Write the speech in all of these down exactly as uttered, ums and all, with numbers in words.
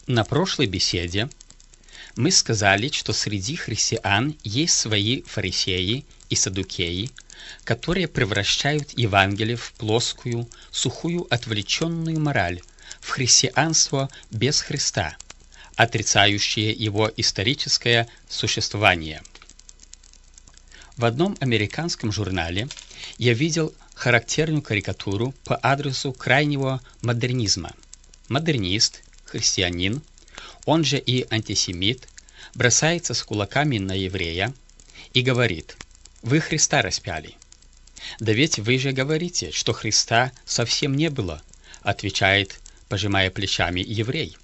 На прошлой беседе мы сказали, что среди христиан есть свои фарисеи и саддукеи, которые превращают Евангелие в плоскую, сухую, отвлеченную мораль, в христианство без Христа, отрицающее его историческое существование. В одном американском журнале я видел характерную карикатуру по адресу крайнего модернизма. Модернист, христианин, он же и антисемит, бросается с кулаками на еврея и говорит: «Вы Христа распяли». «Да ведь вы же говорите, что Христа совсем не было», отвечает, пожимая плечами, еврей.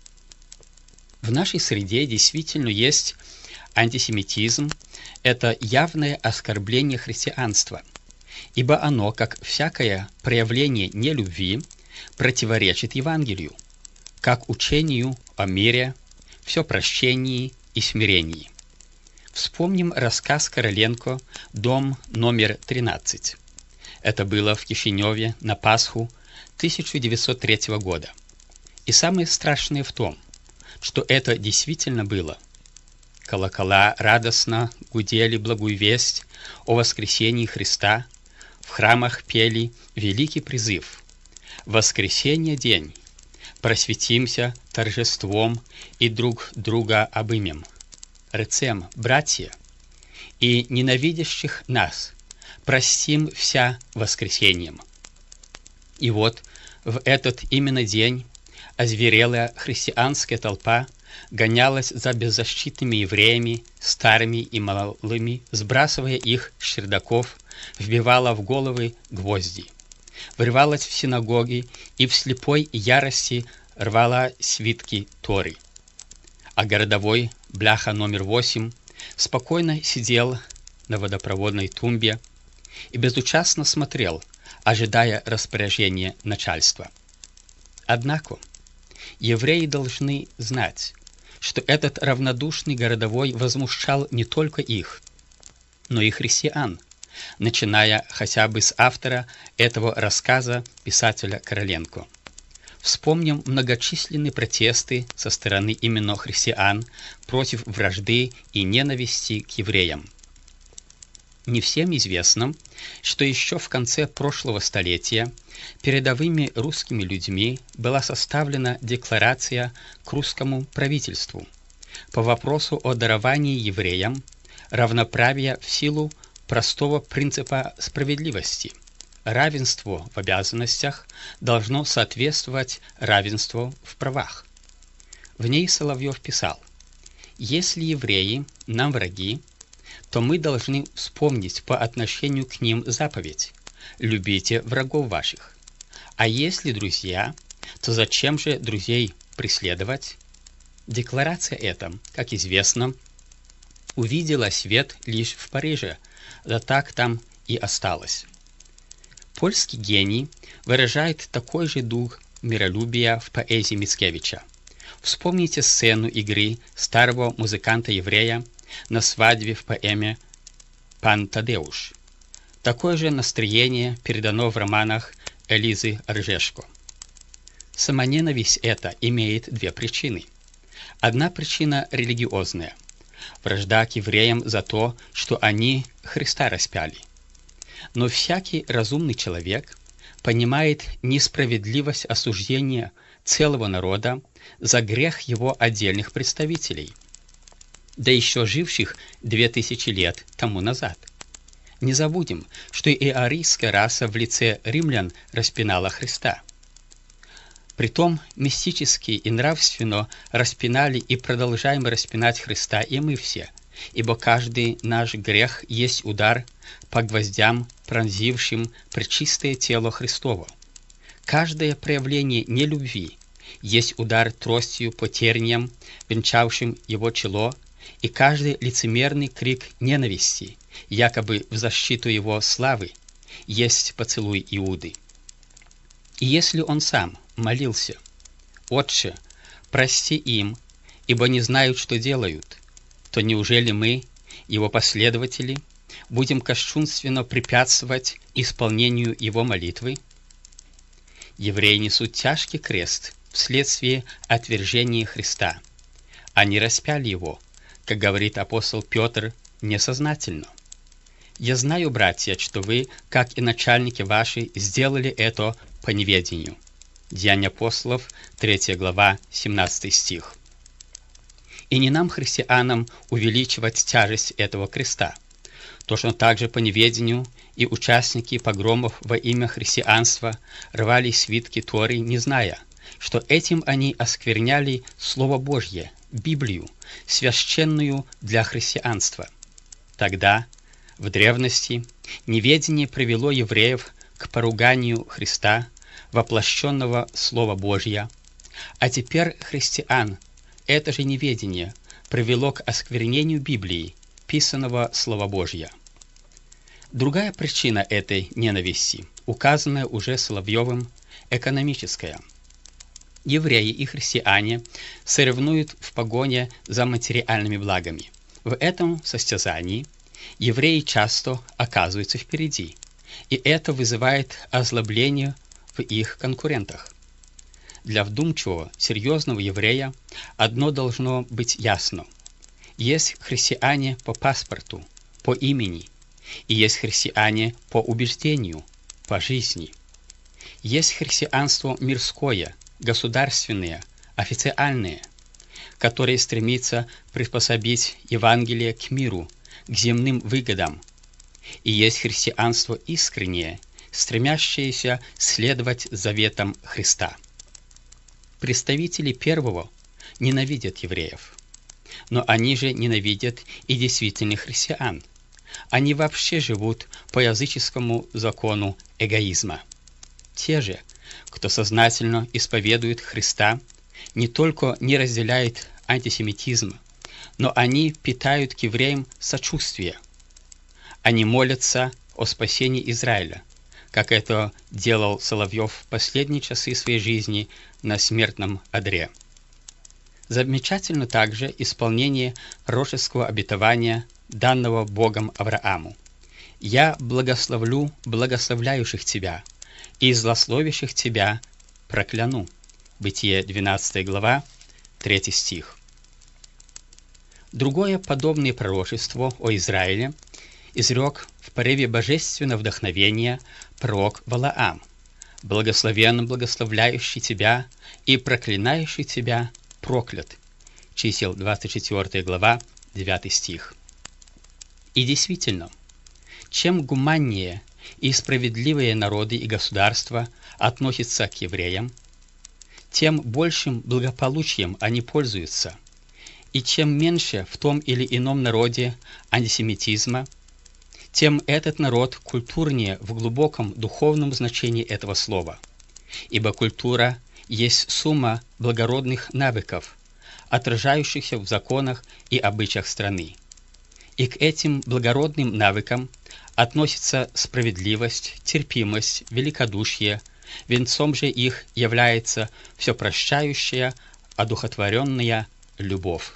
В нашей среде действительно есть антисемитизм, это явное оскорбление христианства, ибо оно, как всякое проявление нелюбви, противоречит Евангелию, как учению о мире, всепрощении и смирении. Вспомним рассказ Короленко «Дом номер тринадцать». Это было в Кишиневе на Пасху тысяча девятьсот третьего года. И самое страшное в том, что это действительно было. Колокола радостно гудели благую весть о воскресении Христа, в храмах пели великий призыв: «Воскресенье день, просветимся торжеством и друг друга обымем. Рецем, братья, и ненавидящих нас простим вся воскресеньем». И вот в этот именно день озверелая христианская толпа гонялась за беззащитными евреями, старыми и малыми, сбрасывая их с чердаков, вбивала в головы гвозди, врывалась в синагоги и в слепой ярости рвала свитки Торы. А городовой, бляха номер восемь, спокойно сидел на водопроводной тумбе и безучастно смотрел, ожидая распоряжения начальства. Однако евреи должны знать, что этот равнодушный городовой возмущал не только их, но и христиан, начиная хотя бы с автора этого рассказа, писателя Короленко. Вспомним многочисленные протесты со стороны именно христиан против вражды и ненависти к евреям. Не всем известно, что еще в конце прошлого столетия передовыми русскими людьми была составлена декларация к русскому правительству по вопросу о даровании евреям равноправия в силу простого принципа справедливости. Равенство в обязанностях должно соответствовать равенству в правах. В ней Соловьев писал: «Если евреи нам враги, то мы должны вспомнить по отношению к ним заповедь: любите врагов ваших. А если друзья, то зачем же друзей преследовать?» Декларация эта, как известно, увидела свет лишь в Париже, да так там и осталась. Польский гений выражает такой же дух миролюбия в поэзии Мицкевича. Вспомните сцену игры старого музыканта-еврея на свадьбе в поэме «Пан Тадеуш». Такое же настроение передано в романах Элизы Ржешко. Самоненависть эта имеет две причины. Одна причина религиозная – вражда к евреям за то, что они Христа распяли. Но всякий разумный человек понимает несправедливость осуждения целого народа за грех его отдельных представителей, да еще живших две тысячи лет тому назад. Не забудем, что и арийская раса в лице римлян распинала Христа. Притом мистически и нравственно распинали и продолжаем распинать Христа и мы все, ибо каждый наш грех есть удар по гвоздям, пронзившим пречистое тело Христово. Каждое проявление нелюбви есть удар тростью по терниям, венчавшим его чело, и каждый лицемерный крик ненависти, якобы в защиту его славы, есть поцелуй Иуды. И если он сам молился: «Отче, прости им, ибо не знают, что делают», то неужели мы, его последователи, будем кощунственно препятствовать исполнению его молитвы? Евреи несут тяжкий крест в вследствие отвержения Христа. Они распяли его, как говорит апостол Петр, несознательно. Я знаю, братья, что вы, как и начальники ваши, сделали это по неведению. Деяния апостолов, третья глава, семнадцатый стих. И не нам, христианам, увеличивать тяжесть этого креста. Точно так же по неведению и участники погромов во имя христианства рвали свитки Торы, не зная, что этим они оскверняли Слово Божье, Библию, священную для христианства. Тогда, в древности, неведение привело евреев к поруганию Христа, воплощенного Слова Божья, а теперь христиан это же неведение привело к осквернению Библии, писанного Слова Божья. Другая причина этой ненависти, указанная уже Соловьевым, экономическая. Евреи и христиане соревнуют в погоне за материальными благами. В этом состязании евреи часто оказываются впереди, и это вызывает озлобление в их конкурентах. Для вдумчивого, серьезного еврея одно должно быть ясно. Есть христиане по паспорту, по имени, и есть христиане по убеждению, по жизни. Есть христианство мирское, государственное, официальное, которое стремится приспособить Евангелие к миру, к земным выгодам. И есть христианство искреннее, стремящееся следовать заветам Христа. Представители первого ненавидят евреев, но они же ненавидят и действительных христиан. Они вообще живут по языческому закону эгоизма. Те же, кто сознательно исповедует Христа, не только не разделяют антисемитизм, но они питают к евреям сочувствие. Они молятся о спасении Израиля, как это делал Соловьев в последние часы своей жизни на смертном одре. Замечательно также исполнение пророческого обетования, данного Богом Аврааму. «Я благословлю благословляющих тебя, и злословящих тебя прокляну». Бытие двенадцатая глава, третий стих. Другое подобное пророчество о Израиле изрек в порыве божественного вдохновения пророк Валаам: «Благословен благословляющий тебя и проклинающий тебя проклят». Чисел двадцать четвёртая глава, девятый стих. И действительно, чем гуманнее и справедливые народы и государства относятся к евреям, тем большим благополучием они пользуются, и чем меньше в том или ином народе антисемитизма, тем этот народ культурнее в глубоком духовном значении этого слова, ибо культура есть сумма благородных навыков, отражающихся в законах и обычаях страны. И к этим благородным навыкам относятся справедливость, терпимость, великодушие, венцом же их является всепрощающая, одухотворенная любовь.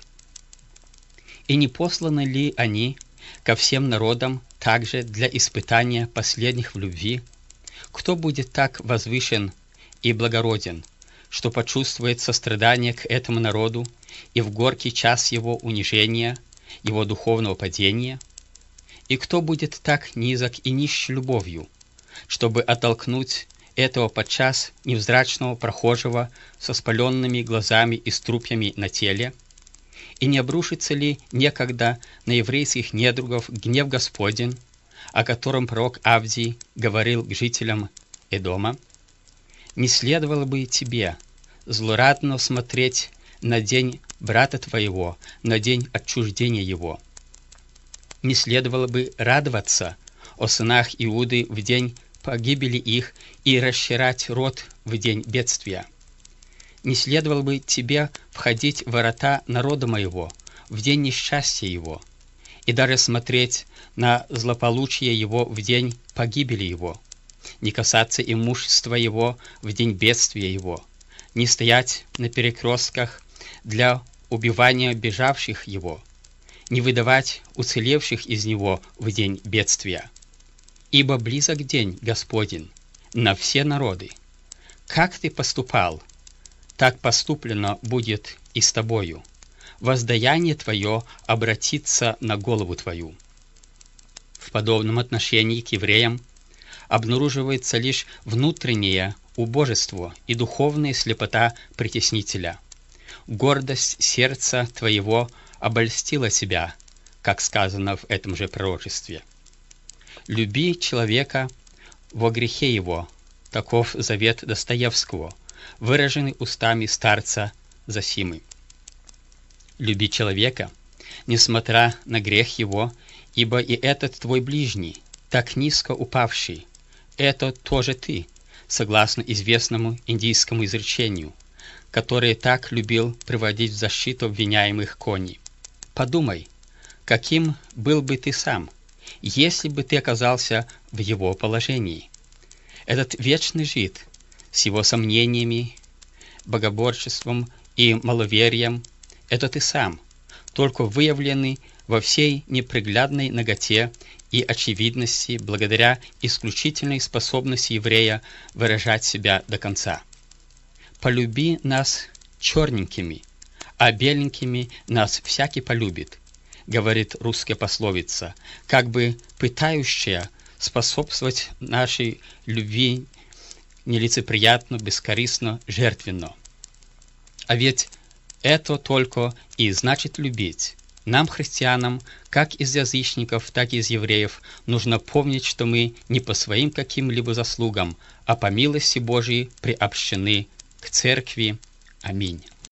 И не посланы ли они ко всем народам также для испытания последних в любви? Кто будет так возвышен и благороден, что почувствует сострадание к этому народу и в горький час его унижения, его духовного падения? И кто будет так низок и нищ любовью, чтобы оттолкнуть этого подчас невзрачного прохожего со спаленными глазами и струпьями на теле? И не обрушится ли некогда на еврейских недругов гнев Господень, о котором пророк Авдий говорил к жителям Эдома? Не следовало бы тебе злорадно смотреть на день брата твоего, на день отчуждения его? Не следовало бы радоваться о сынах Иуды в день погибели их и расширять рот в день бедствия? Не следовало бы тебе входить в ворота народа моего в день несчастья его, и даже смотреть на злополучие его в день погибели его, не касаться имущества его в день бедствия его, не стоять на перекрестках для убивания бежавших его, не выдавать уцелевших из него в день бедствия? Ибо близок день Господень на все народы. Как ты поступал, так поступлено будет и с тобою. Воздаяние твое обратится на голову твою». В подобном отношении к евреям обнаруживается лишь внутреннее убожество и духовная слепота притеснителя. «Гордость сердца твоего обольстила тебя», как сказано в этом же пророчестве. «Люби человека во грехе его», таков завет Достоевского, выраженный устами старца Зосимы. «Люби человека, несмотря на грех его, ибо и этот твой ближний, так низко упавший, это тоже ты», согласно известному индийскому изречению, которое так любил приводить в защиту обвиняемых Кони. Подумай, каким был бы ты сам, если бы ты оказался в его положении. Этот вечный жид с его сомнениями, богоборчеством и маловерием — это ты сам, только выявленный во всей неприглядной наготе и очевидности благодаря исключительной способности еврея выражать себя до конца. «Полюби нас черненькими, а беленькими нас всякий полюбит», говорит русская пословица, как бы пытающая способствовать нашей любви нелицеприятно, бескорыстно, жертвенно. А ведь это только и значит любить. Нам, христианам, как из язычников, так и из евреев, нужно помнить, что мы не по своим каким-либо заслугам, а по милости Божией приобщены к церкви. Аминь.